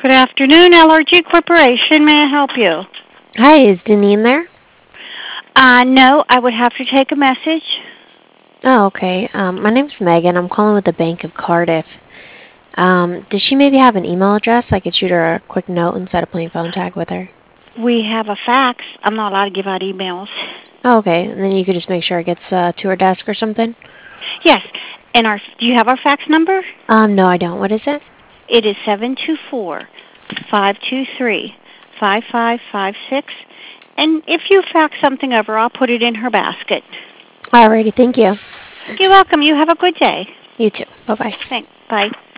Good afternoon, LRG Corporation. May I help you? Hi, is Deneen there? No, I would have to take a message. Oh, okay. My name's Megan. I'm calling with the Bank of Cardiff. Does she maybe have an email address? I could shoot her a quick note instead of playing phone tag with her. We have a fax. I'm not allowed to give out emails. Oh, okay. And then you could just make sure it gets to her desk or something? Yes, and do you have our fax number? No, I don't. What is it? It is 724-523-5556. And if you fax something over, I'll put it in her basket. Alrighty, thank you. You're welcome. You have a good day. You too. Bye-bye. Thanks. Bye.